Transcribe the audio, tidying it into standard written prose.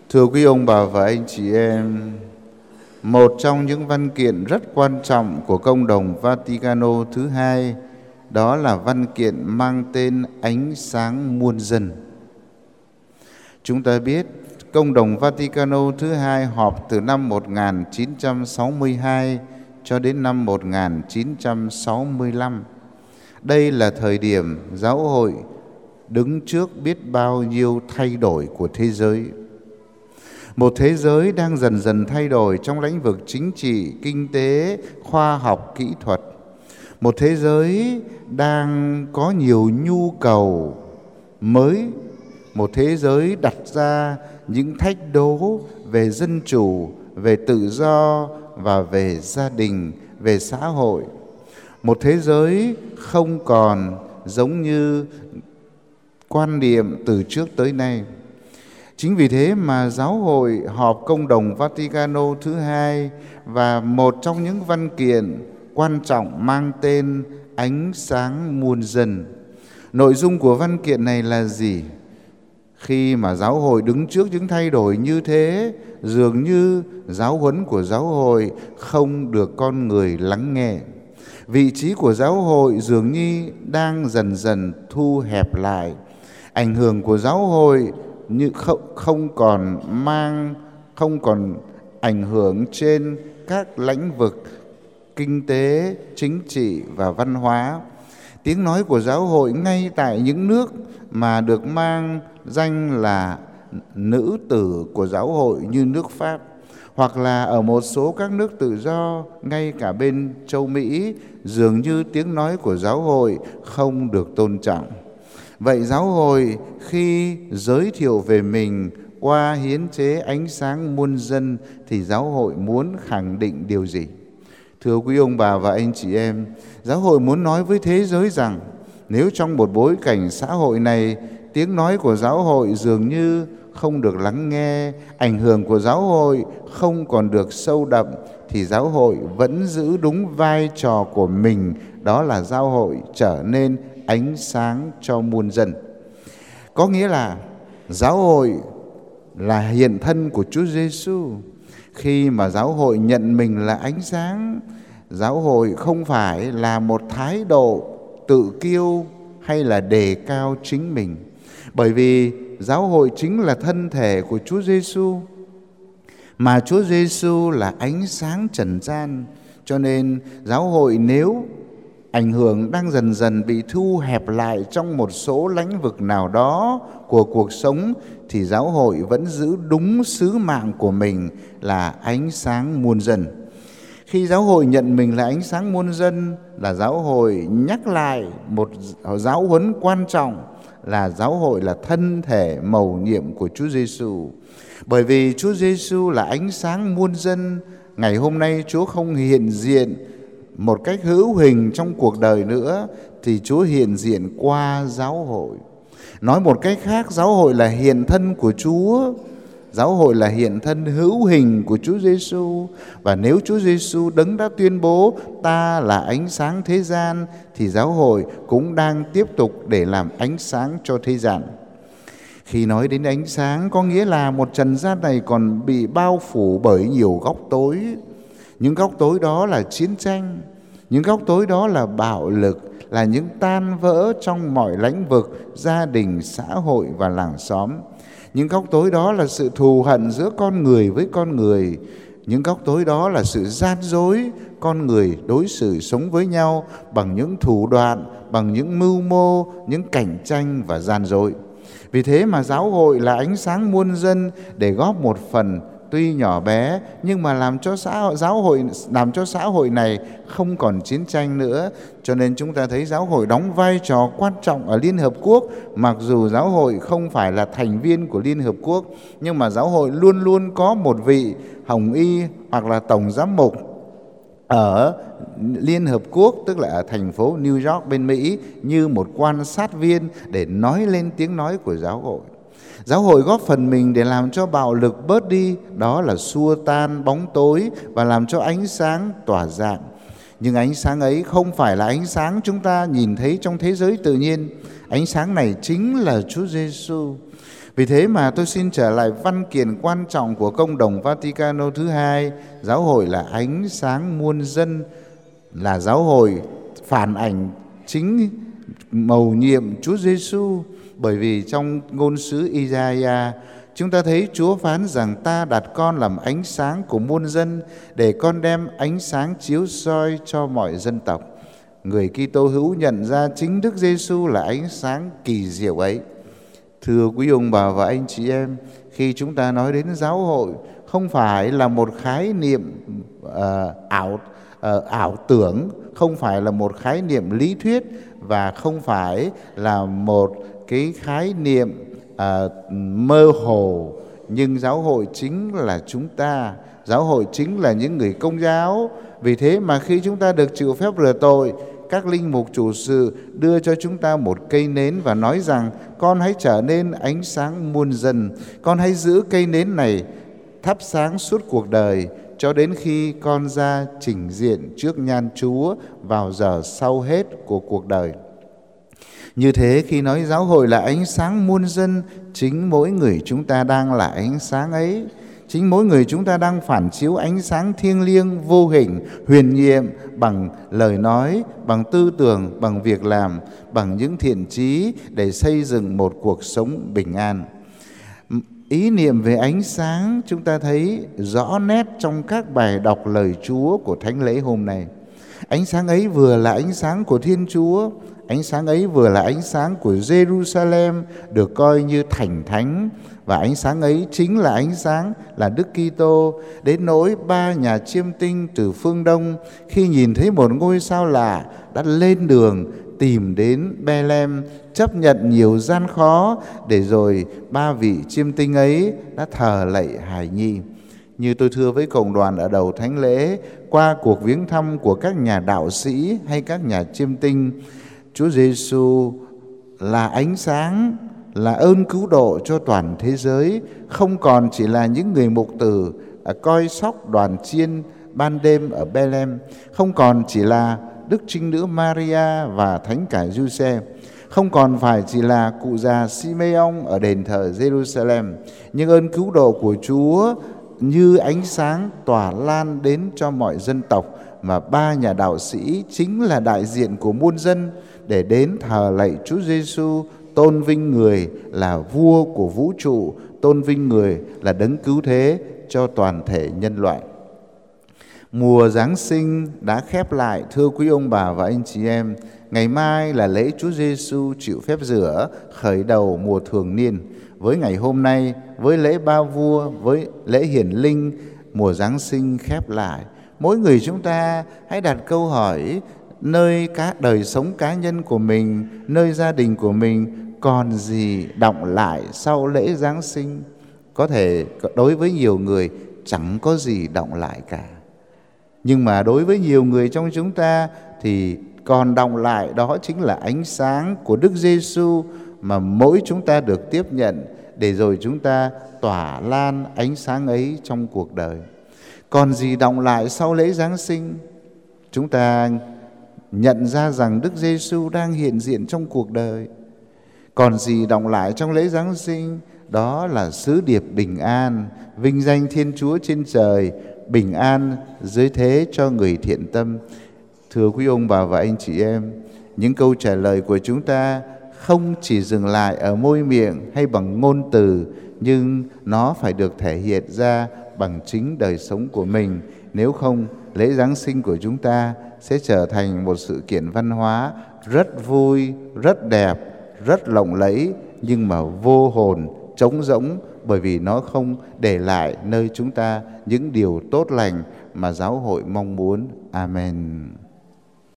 Thưa quý ông bà và anh chị em, một trong những văn kiện rất quan trọng của Công đồng Vaticano thứ hai đó là văn kiện mang tên Ánh sáng muôn dân. Chúng ta biết Công đồng Vaticano thứ hai họp từ năm 1962 cho đến năm 1965. Đây là thời điểm giáo hội đứng trước biết bao nhiêu thay đổi của thế giới. Một thế giới đang dần dần thay đổi trong lĩnh vực chính trị, kinh tế, khoa học, kỹ thuật. Một thế giới đang có nhiều nhu cầu mới. Một thế giới đặt ra những thách đố về dân chủ, về tự do và về gia đình, về xã hội. Một thế giới không còn giống như quan niệm từ trước tới nay. Chính vì thế mà giáo hội họp Công đồng Vaticano thứ hai và một trong những văn kiện quan trọng mang tên Ánh sáng muôn dân. Nội dung của văn kiện này là gì? Khi mà giáo hội đứng trước những thay đổi như thế, dường như giáo huấn của giáo hội không được con người lắng nghe. Vị trí của giáo hội dường như đang dần dần thu hẹp lại. Ảnh hưởng của giáo hội như không còn ảnh hưởng trên các lĩnh vực kinh tế, chính trị và văn hóa. Tiếng nói của giáo hội ngay tại những nước mà được mang danh là nữ tử của giáo hội như nước Pháp, hoặc là ở một số các nước tự do, ngay cả bên châu Mỹ, dường như tiếng nói của giáo hội không được tôn trọng. Vậy giáo hội khi giới thiệu về mình qua hiến chế Ánh sáng muôn dân thì giáo hội muốn khẳng định điều gì? Thưa quý ông bà và anh chị em, giáo hội muốn nói với thế giới rằng nếu trong một bối cảnh xã hội này, tiếng nói của giáo hội dường như không được lắng nghe, ảnh hưởng của giáo hội không còn được sâu đậm, thì giáo hội vẫn giữ đúng vai trò của mình, đó là giáo hội trở nên ánh sáng cho muôn dân. Có nghĩa là giáo hội là hiện thân của Chúa Giêsu. Khi mà giáo hội nhận mình là ánh sáng, giáo hội không phải là một thái độ tự kiêu hay là đề cao chính mình. Bởi vì giáo hội chính là thân thể của Chúa Giêsu, mà Chúa Giêsu là ánh sáng trần gian. Cho nên giáo hội nếu ảnh hưởng đang dần dần bị thu hẹp lại trong một số lĩnh vực nào đó của cuộc sống, thì giáo hội vẫn giữ đúng sứ mạng của mình là ánh sáng muôn dân. Khi giáo hội nhận mình là ánh sáng muôn dân, là giáo hội nhắc lại một giáo huấn quan trọng, là giáo hội là thân thể mầu nhiệm của Chúa Giêsu. Bởi vì Chúa Giêsu là ánh sáng muôn dân, ngày hôm nay Chúa không hiện diện một cách hữu hình trong cuộc đời nữa, thì Chúa hiện diện qua giáo hội. Nói một cách khác, giáo hội là hiện thân của Chúa. Giáo hội là hiện thân hữu hình của Chúa Giêsu. Và nếu Chúa Giêsu đấng đã tuyên bố ta là ánh sáng thế gian, thì giáo hội cũng đang tiếp tục để làm ánh sáng cho thế gian. Khi nói đến ánh sáng, có nghĩa là một trần gian này còn bị bao phủ bởi nhiều góc tối. Những góc tối đó là chiến tranh, những góc tối đó là bạo lực, là những tan vỡ trong mọi lĩnh vực gia đình, xã hội và làng xóm. Những góc tối đó là sự thù hận giữa con người với con người. Những góc tối đó là sự gian dối, con người đối xử sống với nhau bằng những thủ đoạn, bằng những mưu mô, những cạnh tranh và gian dối. Vì thế mà giáo hội là ánh sáng muôn dân để góp một phần tuy nhỏ bé, nhưng mà làm cho xã hội này không còn chiến tranh nữa. Cho nên chúng ta thấy giáo hội đóng vai trò quan trọng ở Liên Hợp Quốc. Mặc dù giáo hội không phải là thành viên của Liên Hợp Quốc, nhưng mà giáo hội luôn luôn có một vị hồng y hoặc là tổng giám mục ở Liên Hợp Quốc, tức là ở thành phố New York bên Mỹ, như một quan sát viên để nói lên tiếng nói của giáo hội. Giáo hội góp phần mình để làm cho bạo lực bớt đi, đó là xua tan bóng tối và làm cho ánh sáng tỏa rạng. Nhưng ánh sáng ấy không phải là ánh sáng chúng ta nhìn thấy trong thế giới tự nhiên. Ánh sáng này chính là Chúa Giêsu. Vì thế mà tôi xin trở lại văn kiện quan trọng của Công đồng Vaticano thứ hai. Giáo hội là ánh sáng muôn dân, là giáo hội phản ảnh chính mầu nhiệm Chúa Giêsu. Bởi vì trong ngôn sứ Isaiah, chúng ta thấy Chúa phán rằng ta đặt con làm ánh sáng của muôn dân, để con đem ánh sáng chiếu soi cho mọi dân tộc. Người Kitô hữu nhận ra chính Đức Giêsu là ánh sáng kỳ diệu ấy. Thưa quý ông bà và anh chị em, khi chúng ta nói đến giáo hội, không phải là một khái niệm ảo tưởng, không phải là một khái niệm lý thuyết, và không phải là một cái khái niệm mơ hồ. Nhưng giáo hội chính là chúng ta, giáo hội chính là những người Công giáo. Vì thế mà khi chúng ta được chịu phép rửa tội, các linh mục chủ sự đưa cho chúng ta một cây nến và nói rằng con hãy trở nên ánh sáng muôn dân. Con hãy giữ cây nến này thắp sáng suốt cuộc đời, cho đến khi con ra trình diện trước nhan Chúa vào giờ sau hết của cuộc đời. Như thế, khi nói giáo hội là ánh sáng muôn dân, chính mỗi người chúng ta đang là ánh sáng ấy. Chính mỗi người chúng ta đang phản chiếu ánh sáng thiêng liêng, vô hình, huyền nhiệm bằng lời nói, bằng tư tưởng, bằng việc làm, bằng những thiện chí để xây dựng một cuộc sống bình an. Ý niệm về ánh sáng chúng ta thấy rõ nét trong các bài đọc lời Chúa của Thánh lễ hôm nay. Ánh sáng ấy vừa là ánh sáng của Thiên Chúa, ánh sáng ấy vừa là ánh sáng của Jerusalem được coi như thành thánh, và ánh sáng ấy chính là ánh sáng là Đức Kitô. Đến nỗi ba nhà chiêm tinh từ phương Đông khi nhìn thấy một ngôi sao lạ đã lên đường tìm đến Bethlehem, chấp nhận nhiều gian khó, để rồi ba vị chiêm tinh ấy đã thờ lạy hài nhi. Như tôi thưa với cộng đoàn ở đầu thánh lễ, qua cuộc viếng thăm của các nhà đạo sĩ hay các nhà chiêm tinh, Chúa Giêsu là ánh sáng, là ơn cứu độ cho toàn thế giới, không còn chỉ là những người mục tử coi sóc đoàn chiên ban đêm ở Bethlehem, không còn chỉ là Đức Trinh Nữ Maria và Thánh cả Giuse, không còn phải chỉ là cụ già Simeon ở đền thờ Jerusalem, nhưng ơn cứu độ của Chúa như ánh sáng tỏa lan đến cho mọi dân tộc, mà ba nhà đạo sĩ chính là đại diện của muôn dân để đến thờ lạy Chúa Giêsu, tôn vinh người là vua của vũ trụ, tôn vinh người là đấng cứu thế cho toàn thể nhân loại. Mùa Giáng sinh đã khép lại, thưa quý ông bà và anh chị em. Ngày mai là lễ Chúa Giêsu chịu phép rửa, khởi đầu mùa thường niên. Với ngày hôm nay, với lễ Ba Vua, với lễ Hiển Linh, mùa Giáng sinh khép lại. Mỗi người chúng ta hãy đặt câu hỏi nơi đời sống cá nhân của mình, nơi gia đình của mình còn gì đọng lại sau lễ Giáng sinh. Có thể đối với nhiều người chẳng có gì đọng lại cả, nhưng mà đối với nhiều người trong chúng ta thì còn đọng lại, đó chính là ánh sáng của Đức Giêsu mà mỗi chúng ta được tiếp nhận, để rồi chúng ta tỏa lan ánh sáng ấy trong cuộc đời. Còn gì đọng lại sau lễ Giáng sinh? Chúng ta nhận ra rằng Đức Giêsu đang hiện diện trong cuộc đời. Còn gì đọng lại trong lễ Giáng sinh? Đó là sứ điệp bình an, vinh danh Thiên Chúa trên trời, bình an dưới thế cho người thiện tâm. Thưa quý ông bà và anh chị em, những câu trả lời của chúng ta không chỉ dừng lại ở môi miệng hay bằng ngôn từ, nhưng nó phải được thể hiện ra bằng chính đời sống của mình. Nếu không, lễ Giáng sinh của chúng ta sẽ trở thành một sự kiện văn hóa rất vui, rất đẹp, rất lộng lẫy, nhưng mà vô hồn, trống rỗng, bởi vì nó không để lại nơi chúng ta những điều tốt lành mà giáo hội mong muốn. Amen.